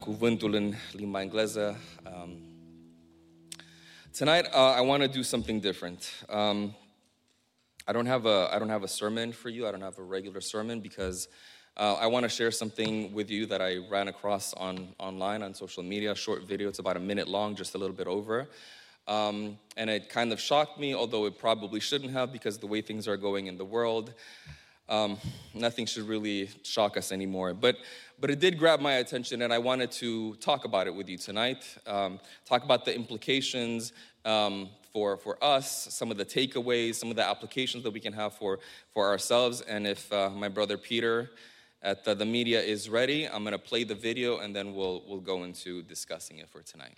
Cuvântul în limba engleză. Tonight, I want to do something different. I don't have a sermon for you. I don't have a regular sermon because I want to share something with you that I ran across online on social media. A short video. It's about a minute long, just a little bit over. And it kind of shocked me, although it probably shouldn't have, because the way things are going in the world, nothing should really shock us anymore. But it did grab my attention, and I wanted to talk about it with you tonight. Talk about the implications for us, some of the takeaways, some of the applications that we can have for ourselves. And if my brother Peter at the media is ready, I'm going to play the video, and then we'll go into discussing it for tonight.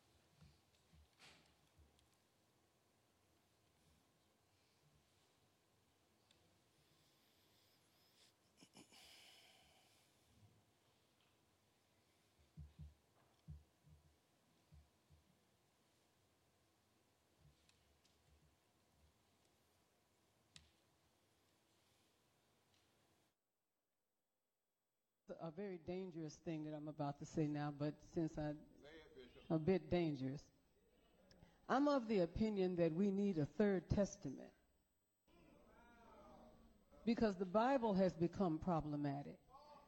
A very dangerous thing that I'm about to say now, but since I'm a bit dangerous, I'm of the opinion that we need a third testament because the Bible has become problematic.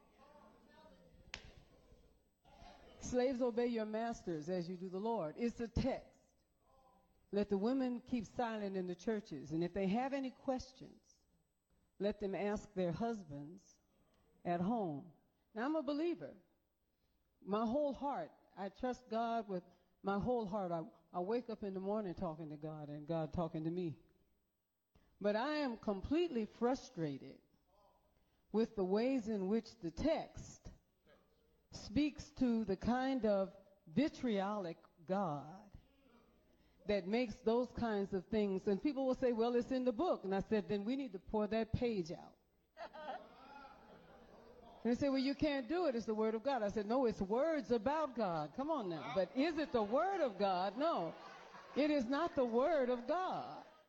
Slaves, obey your masters as you do the Lord. It's a text. Let the women keep silent in the churches, and if they have any questions, let them ask their husbands at home. Now, I'm a believer. My whole heart, I trust God with my whole heart. I wake up in the morning talking to God and God talking to me. But I am completely frustrated with the ways in which the text speaks to the kind of vitriolic God that makes those kinds of things. And people will say, well, it's in the book. And I said, then we need to pour that page out. And they say, well, you can't do it. It's the Word of God. I said, no, it's words about God. Come on now. But is it the Word of God? No, it is not the Word of God.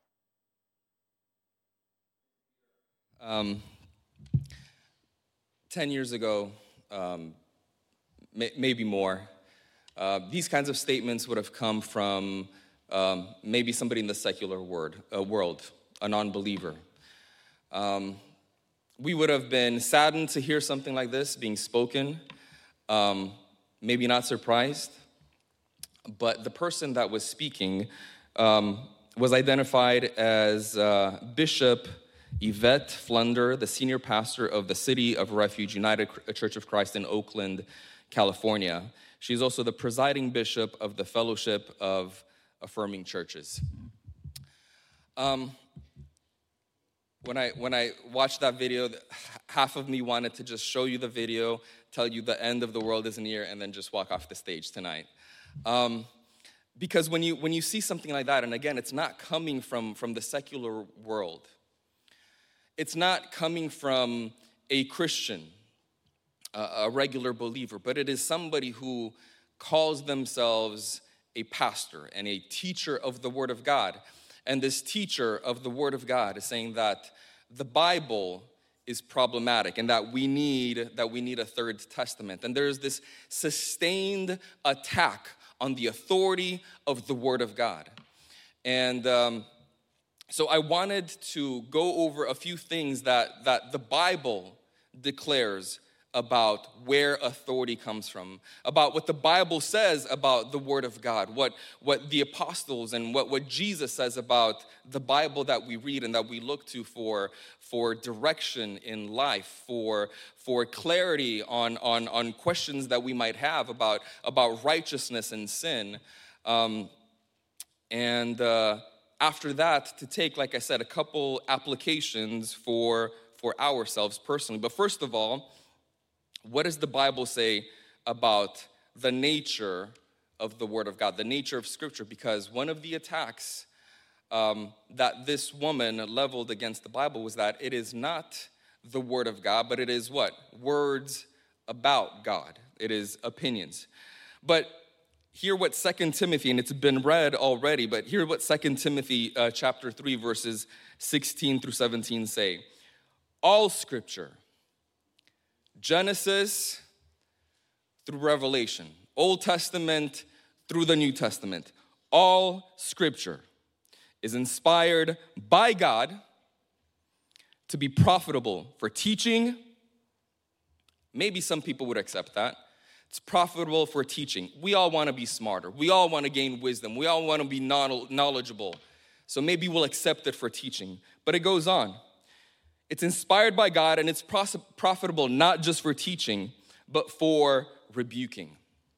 10 years ago, maybe more, these kinds of statements would have come from maybe somebody in the secular world, a non-believer. We would have been saddened to hear something like this being spoken, maybe not surprised, but the person that was speaking was identified as Bishop Yvette Flunder, the senior pastor of the City of Refuge United Church of Christ in Oakland, California. She's also the presiding bishop of the Fellowship of Affirming Churches. When I watched that video, half of me wanted to just show you the video, tell you the end of the world is near, and then just walk off the stage tonight. Because when you see something like that, and again, it's not coming from the secular world. It's not coming from a Christian, a regular believer, but it is somebody who calls themselves a pastor and a teacher of the Word of God. And this teacher of the Word of God is saying that the Bible is problematic and that we need a third testament. And there's this sustained attack on the authority of the Word of God. And so I wanted to go over a few things that the Bible declares about where authority comes from, about what the Bible says about the Word of God, what the apostles and what Jesus says about the Bible that we read and that we look to for direction in life, for clarity on questions that we might have about righteousness and sin. After that, to take, like I said, a couple applications for ourselves personally. But first of all, what does the Bible say about the nature of the Word of God, the nature of Scripture? Because one of the attacks that this woman leveled against the Bible was that it is not the Word of God, but it is what? Words about God. It is opinions. But hear what 2 Timothy, and it's been read already, but hear what 2 Timothy chapter 3, verses 16 through 17 say. All Scripture, Genesis through Revelation, Old Testament through the New Testament, all Scripture is inspired by God to be profitable for teaching. Maybe some people would accept that. It's profitable for teaching. We all want to be smarter. We all want to gain wisdom. We all want to be knowledgeable. So maybe we'll accept it for teaching. But it goes on. It's inspired by God, and it's profitable not just for teaching, but for rebuking.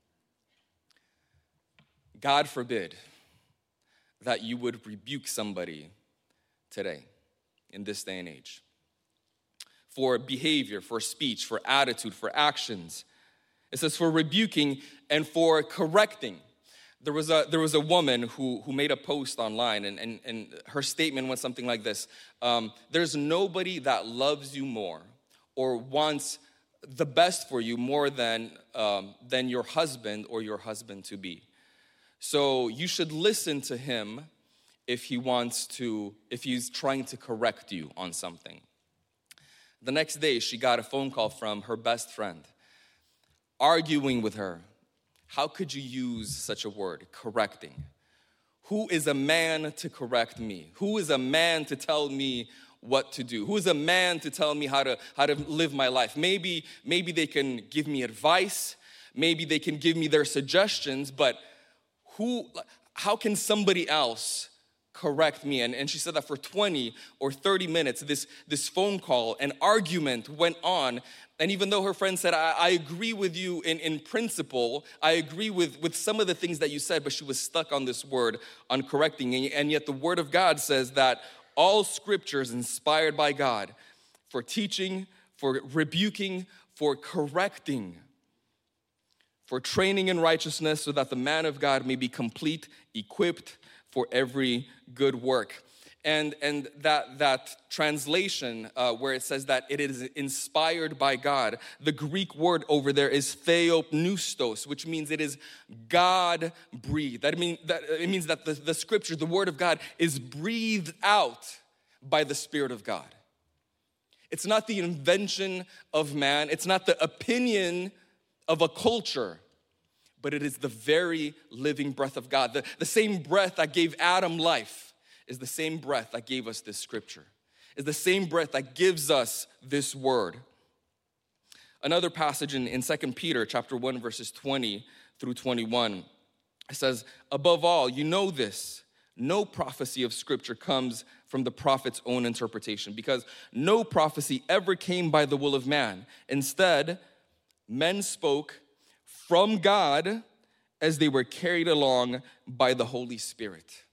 God forbid that you would rebuke somebody today, in this day and age, for behavior, for speech, for attitude, for actions. It says for rebuking and for correcting. There was a woman who made a post online, and her statement went something like this. There's nobody that loves you more or wants the best for you more than your husband or your husband-to-be. So you should listen to him if he's trying to correct you on something. The next day, she got a phone call from her best friend, arguing with her. How could you use such a word, correcting? Who is a man to correct me? Who is a man to tell me what to do? Who is a man to tell me how to live my life? Maybe they can give me advice. Maybe they can give me their suggestions, but how can somebody else correct me? And she said that for 20 or 30 minutes, this phone call, an argument went on. And even though her friend said, I agree with you in principle, I agree with some of the things that you said, but she was stuck on this word, on correcting. And yet the word of God says that all Scripture is inspired by God for teaching, for rebuking, for correcting, for training in righteousness, so that the man of God may be complete, equipped for every good work. And that translation where it says that it is inspired by God, the Greek word over there is theopneustos, which means it is God-breathed. It means that the Scripture, the Word of God, is breathed out by the Spirit of God. It's not the invention of man. It's not the opinion of a culture, but it is the very living breath of God. The same breath that gave Adam life is the same breath that gave us this Scripture, is the same breath that gives us this word. Another passage in 2 Peter chapter 1, verses 20 through 21, it says, above all, you know this, no prophecy of Scripture comes from the prophet's own interpretation, because no prophecy ever came by the will of man. Instead, men spoke from God as they were carried along by the Holy Spirit.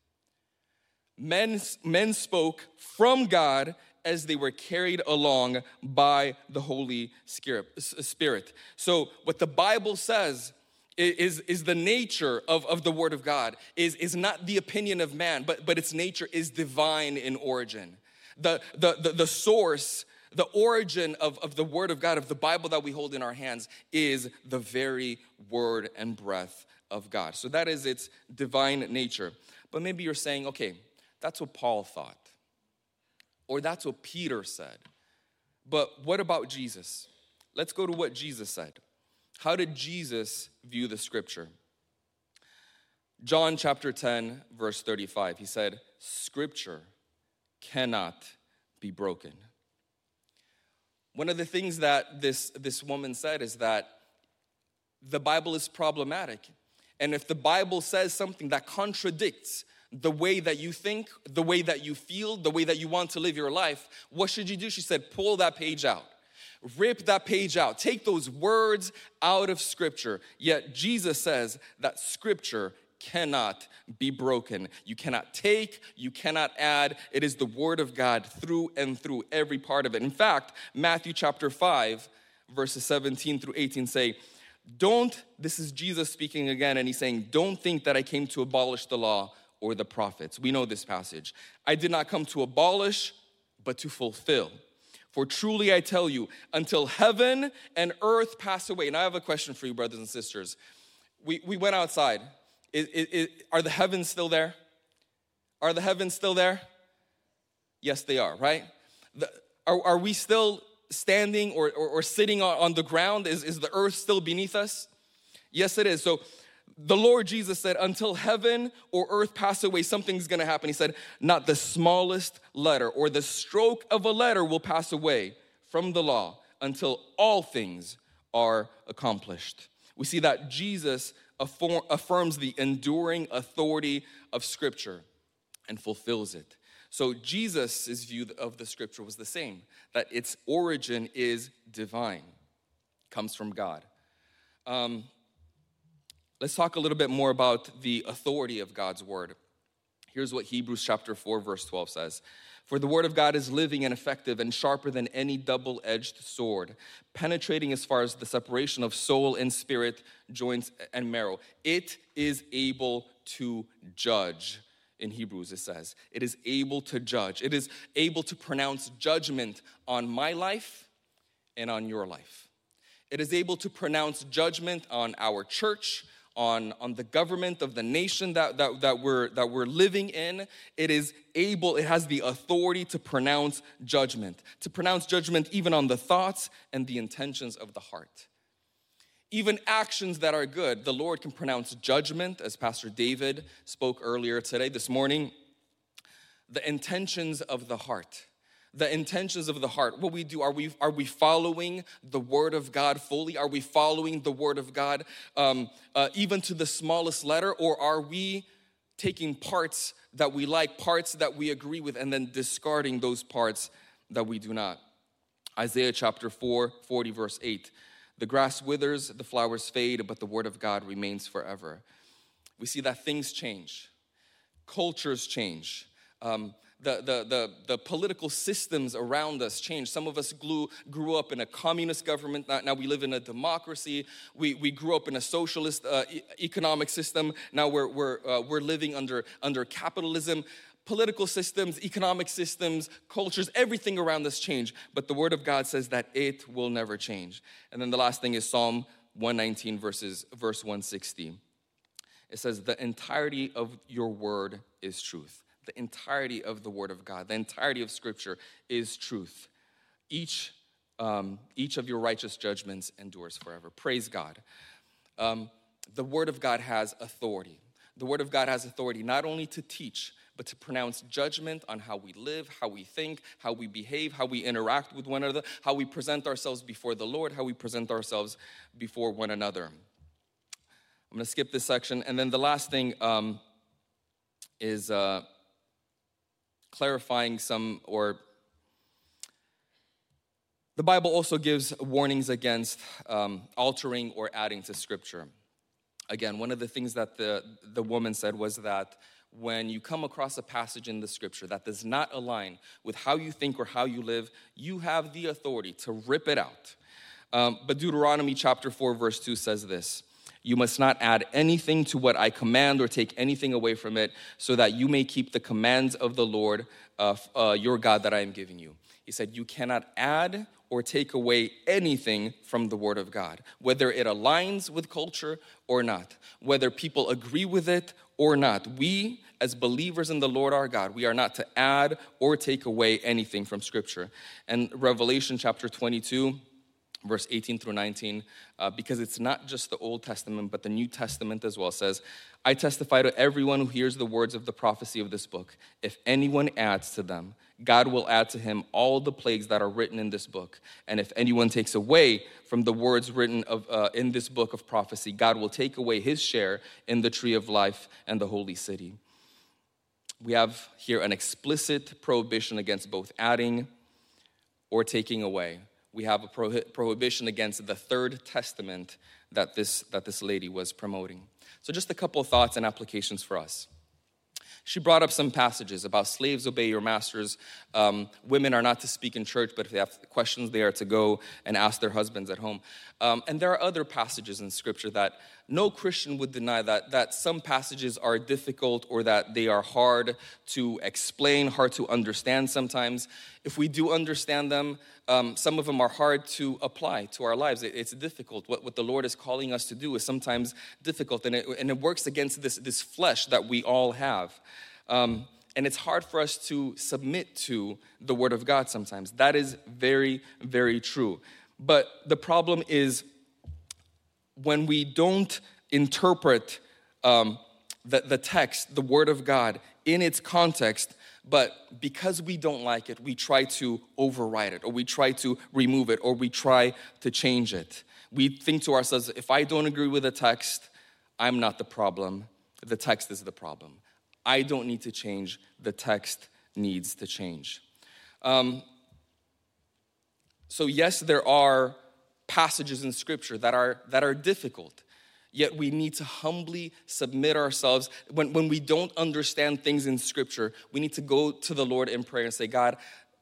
Men spoke from God as they were carried along by the Holy Spirit. So what the Bible says is the nature of the Word of God, is not the opinion of man, but its nature is divine in origin. The source, the origin of the Word of God, of the Bible that we hold in our hands, is the very word and breath of God. So that is its divine nature. But maybe you're saying, okay, that's what Paul thought, or that's what Peter said. But what about Jesus? Let's go to what Jesus said. How did Jesus view the Scripture? John chapter 10, verse 35, he said, Scripture cannot be broken. One of the things that this woman said is that the Bible is problematic. And if the Bible says something that contradicts the way that you think, the way that you feel, the way that you want to live your life, what should you do? She said, pull that page out. Rip that page out. Take those words out of Scripture. Yet Jesus says that Scripture cannot be broken. You cannot take, you cannot add. It is the Word of God through and through, every part of it. In fact, Matthew chapter 5, verses 17 through 18 say, this is Jesus speaking again, and he's saying, don't think that I came to abolish the law or the prophets. We know this passage. I did not come to abolish, but to fulfill. For truly I tell you, until heaven and earth pass away. And I have a question for you, brothers and sisters. We went outside. Are the heavens still there? Are the heavens still there? Yes, they are, right? Are we still standing or sitting on the ground? Is the earth still beneath us? Yes, it is. So the Lord Jesus said, until heaven or earth pass away, something's going to happen. He said, not the smallest letter or the stroke of a letter will pass away from the law until all things are accomplished. We see that Jesus affirms the enduring authority of Scripture and fulfills it. So Jesus' view of the Scripture was the same, that its origin is divine, comes from God. Let's talk a little bit more about the authority of God's word. Here's what Hebrews chapter 4, verse 12 says. For the word of God is living and effective and sharper than any double-edged sword, penetrating as far as the separation of soul and spirit, joints and marrow. It is able to judge. In Hebrews it says, it is able to judge. It is able to pronounce judgment on my life and on your life. It is able to pronounce judgment on our church, on the government of the nation that we're living in. It has the authority to pronounce judgment even on the thoughts and the intentions of the heart. Even actions that are good, the Lord can pronounce judgment, as Pastor David spoke earlier today, this morning. The intentions of the heart. The intentions of the heart, what we do, are we following the word of God fully? Are we following the word of God even to the smallest letter? Or are we taking parts that we like, parts that we agree with, and then discarding those parts that we do not? Isaiah chapter 4, 40 verse 8. The grass withers, the flowers fade, but the word of God remains forever. We see that things change. Cultures change. The political systems around us change. Some of us grew up in a communist government. Now we live in a democracy. We grew up in a socialist economic system. Now we're living under capitalism. Political systems, economic systems, cultures, everything around us change. But the word of God says that it will never change. And then the last thing is Psalm 119 verse 160. It says, the entirety of your word is truth. The entirety of the word of God, the entirety of Scripture is truth. Each of your righteous judgments endures forever. Praise God. The word of God has authority. The word of God has authority not only to teach, but to pronounce judgment on how we live, how we think, how we behave, how we interact with one another, how we present ourselves before the Lord, how we present ourselves before one another. I'm going to skip this section. And then the last thing is clarifying the Bible also gives warnings against altering or adding to Scripture. Again, one of the things that the woman said was that when you come across a passage in the Scripture that does not align with how you think or how you live, you have the authority to rip it out. But Deuteronomy chapter 4 verse 2 says this: you must not add anything to what I command or take anything away from it, so that you may keep the commands of the Lord your God that I am giving you. He said you cannot add or take away anything from the word of God, whether it aligns with culture or not, whether people agree with it or not. We, as believers in the Lord our God, we are not to add or take away anything from Scripture. And Revelation chapter 22, verse 18 through 19, because it's not just the Old Testament, but the New Testament as well, says, I testify to everyone who hears the words of the prophecy of this book. If anyone adds to them, God will add to him all the plagues that are written in this book. And if anyone takes away from the words written in this book of prophecy, God will take away his share in the tree of life and the holy city. We have here an explicit prohibition against both adding or taking away. We have a prohibition against the third testament that this lady was promoting. So just a couple of thoughts and applications for us. She brought up some passages about slaves obey your masters. Women are not to speak in church, but if they have questions, they are to go and ask their husbands at home. And there are other passages in Scripture that no Christian would deny that some passages are difficult or that they are hard to explain, hard to understand sometimes. If we do understand them, some of them are hard to apply to our lives. It's difficult. What the Lord is calling us to do is sometimes difficult, and it works against this flesh that we all have. And it's hard for us to submit to the Word of God sometimes. That is very, very true. But the problem is, when we don't interpret the text, the Word of God, in its context, but because we don't like it, we try to override it, or we try to remove it, or we try to change it. We think to ourselves, if I don't agree with the text, I'm not the problem. The text is the problem. I don't need to change. The text needs to change. So yes, there are passages in Scripture that are difficult. Yet we need to humbly submit ourselves. When we don't understand things in Scripture, we need to go to the Lord in prayer and say, God,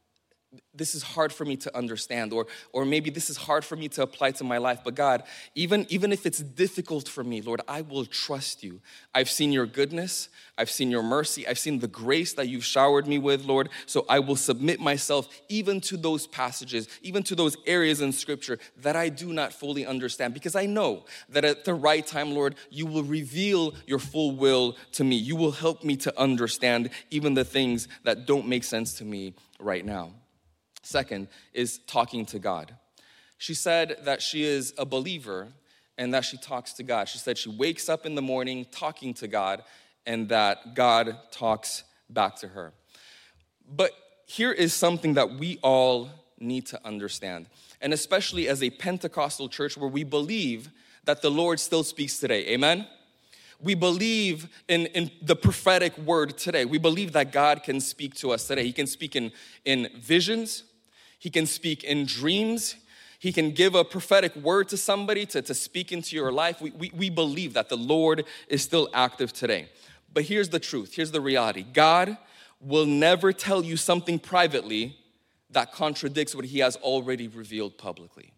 this is hard for me to understand, or maybe this is hard for me to apply to my life. But God, even if it's difficult for me, Lord, I will trust you. I've seen your goodness. I've seen your mercy. I've seen the grace that you've showered me with, Lord. So I will submit myself even to those passages, even to those areas in Scripture that I do not fully understand. Because I know that at the right time, Lord, you will reveal your full will to me. You will help me to understand even the things that don't make sense to me right now. Second is talking to God. She said that she is a believer and that she talks to God. She said she wakes up in the morning talking to God and that God talks back to her. But here is something that we all need to understand, and especially as a Pentecostal church where we believe that the Lord still speaks today. Amen? We believe in the prophetic word today. We believe that God can speak to us today. He can speak in visions. He can speak in dreams. He can give a prophetic word to somebody to speak into your life. We believe that the Lord is still active today. But here's the truth. Here's the reality. God will never tell you something privately that contradicts what he has already revealed publicly.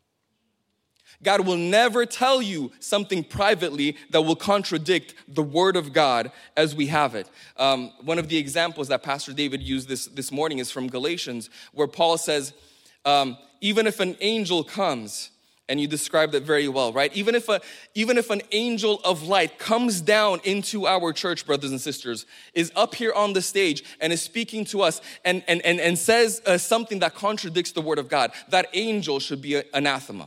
God will never tell you something privately that will contradict the word of God as we have it. One of the examples that Pastor David used this morning is from Galatians, where Paul says, even if an angel comes, and you described it very well, right? Even if an angel of light comes down into our church, brothers and sisters, is up here on the stage and is speaking to us and says something that contradicts the word of God, that angel should be anathema.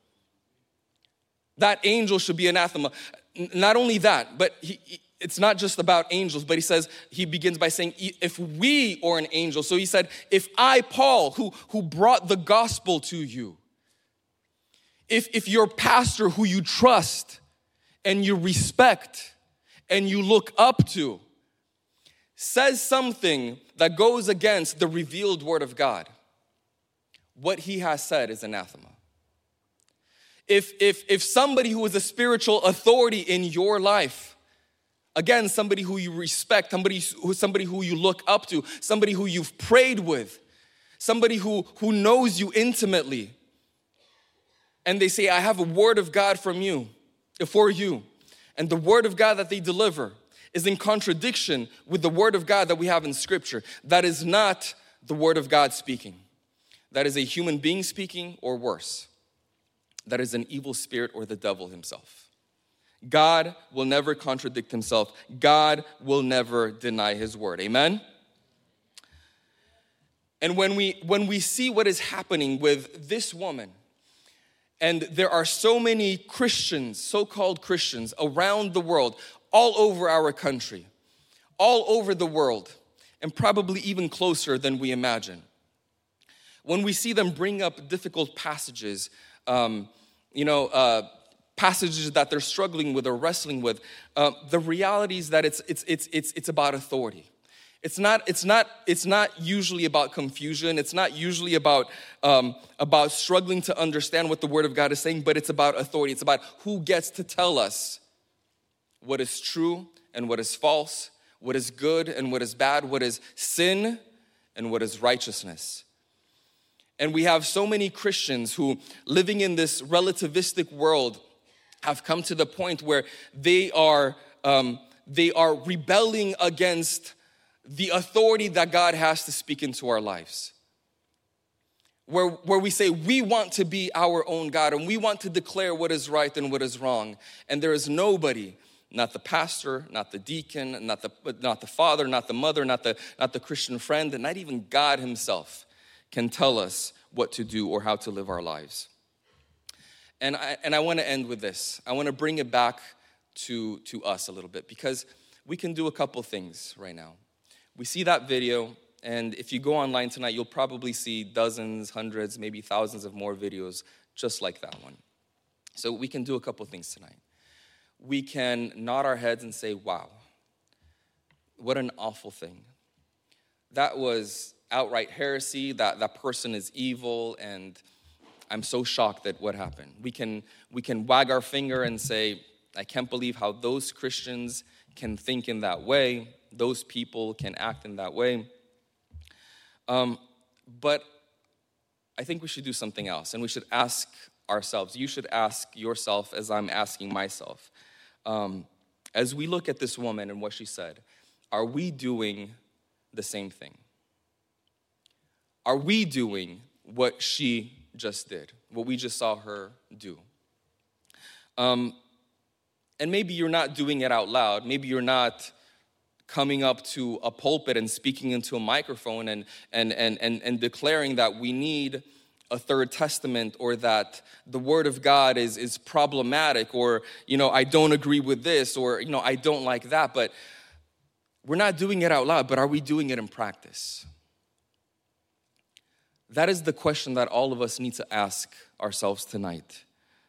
That angel should be anathema. Not only that, but it's not just about angels, but he begins by saying, if we are an angel. So he said, if I, Paul, who brought the gospel to you, if your pastor who you trust and you respect and you look up to says something that goes against the revealed word of God, what he has said is anathema. If somebody who is a spiritual authority in your life, again, somebody who you respect, somebody who you look up to, somebody who you've prayed with, somebody who knows you intimately, and they say, I have a word of God for you, and the word of God that they deliver is in contradiction with the word of God that we have in Scripture, that is not the word of God speaking. That is a human being speaking, or worse. That is an evil spirit or the devil himself. God will never contradict himself. God will never deny his word. Amen? And when we see what is happening with this woman, and there are so many Christians, so-called Christians, around the world, all over our country, all over the world, and probably even closer than we imagine. When we see them bring up difficult passages, passages that they're struggling with or wrestling with, the reality is that it's about authority. It's not usually about confusion. It's not usually about struggling to understand what the Word of God is saying, but it's about authority. It's about who gets to tell us what is true and what is false, what is good and what is bad, what is sin and what is righteousness. And we have so many Christians who, living in this relativistic world, have come to the point where they are rebelling against the authority that God has to speak into our lives. Where we say we want to be our own God and we want to declare what is right and what is wrong. And there is nobody, not the pastor, not the deacon, not the father, not the mother, not the Christian friend, and not even God himself can tell us what to do or how to live our lives. And I want to end with this. I want to bring it back to us a little bit, because we can do a couple things right now. We see that video, and if you go online tonight, you'll probably see dozens, hundreds, maybe thousands of more videos just like that one. So we can do a couple things tonight. We can nod our heads and say, wow, what an awful thing. That was outright heresy, that person is evil, and I'm so shocked at what happened. We can wag our finger and say, I can't believe how those Christians can think in that way. Those people can act in that way. But I think we should do something else, and we should ask ourselves. You should ask yourself as I'm asking myself. As we look at this woman and what she said, are we doing the same thing? Are we doing what she just did, what we just saw her do? And maybe you're not doing it out loud. Maybe you're not coming up to a pulpit and speaking into a microphone and declaring that we need a third testament, or that the word of God is problematic, or, I don't agree with this, or, I don't like that. But we're not doing it out loud, but are we doing it in practice? That is the question that all of us need to ask ourselves tonight.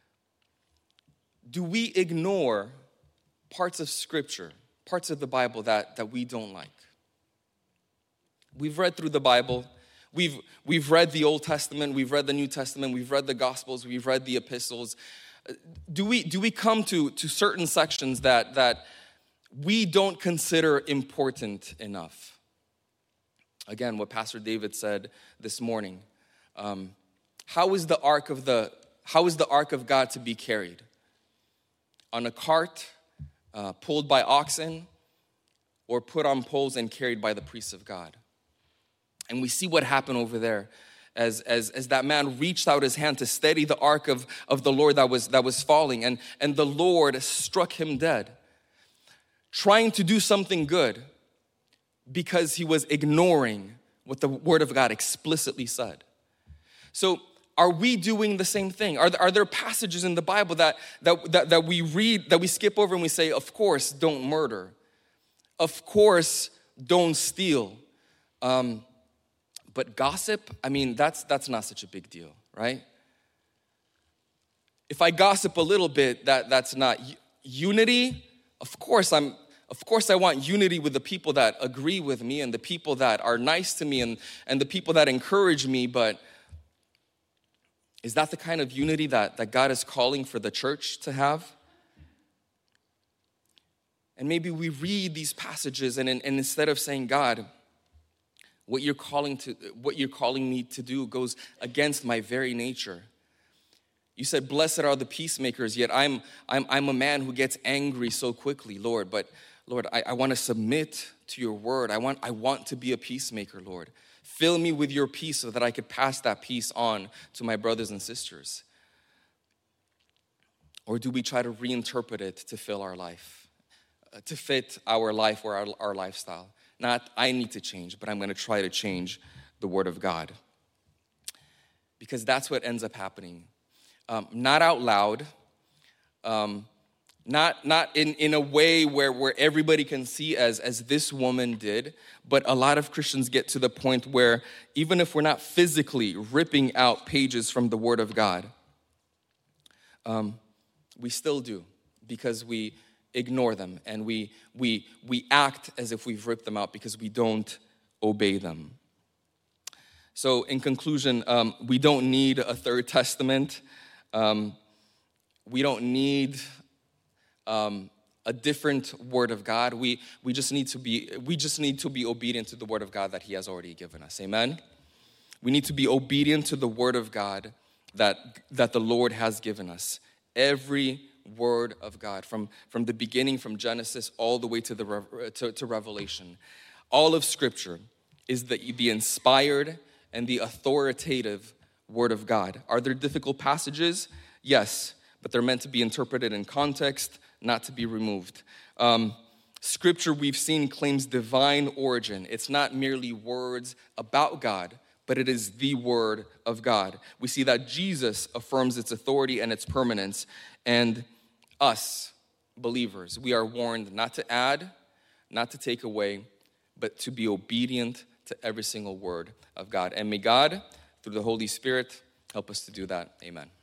Do we ignore parts of Scripture, parts of the Bible that we don't like? We've read through the Bible. We've read the Old Testament. We've read the New Testament. We've read the Gospels. We've read the epistles. Do we come to certain sections that we don't consider important enough? Again, what Pastor David said this morning. How is the ark of God to be carried? On a cart, pulled by oxen, or put on poles and carried by the priests of God? And we see what happened over there as that man reached out his hand to steady the ark of the Lord that was falling, and the Lord struck him dead, trying to do something good because he was ignoring what the Word of God explicitly said. So are we doing the same thing? Are there passages in the Bible that we read, that we skip over and we say, of course, don't murder. Of course, don't steal. But gossip, that's not such a big deal, right? If I gossip a little bit, that's not unity. Of course I want unity with the people that agree with me and the people that are nice to me and the people that encourage me, but is that the kind of unity that God is calling for the church to have? And maybe we read these passages and instead of saying, God, what you're calling me to do goes against my very nature. You said, blessed are the peacemakers, yet I'm a man who gets angry so quickly, Lord. But Lord, I want to submit to your word. I want to be a peacemaker, Lord. Fill me with your peace so that I could pass that peace on to my brothers and sisters. Or do we try to reinterpret it to fill our life, to fit our life or our lifestyle? Not, I need to change, but I'm going to try to change the Word of God. Because that's what ends up happening. Not out loud, not in a way where everybody can see as this woman did, but a lot of Christians get to the point where even if we're not physically ripping out pages from the Word of God, we still do, because we ignore them and we act as if we've ripped them out because we don't obey them. So in conclusion, we don't need a third testament. We don't need a different word of God. We just need to be obedient to the word of God that He has already given us. Amen. We need to be obedient to the word of God that the Lord has given us. Every word of God, from the beginning, from Genesis all the way to Revelation. All of Scripture is the inspired and the authoritative word of God. Are there difficult passages? Yes, but they're meant to be interpreted in context, not to be removed. Scripture, we've seen, claims divine origin. It's not merely words about God, but it is the Word of God. We see that Jesus affirms its authority and its permanence, and us, believers, we are warned not to add, not to take away, but to be obedient to every single word of God. And may God, through the Holy Spirit, help us to do that. Amen.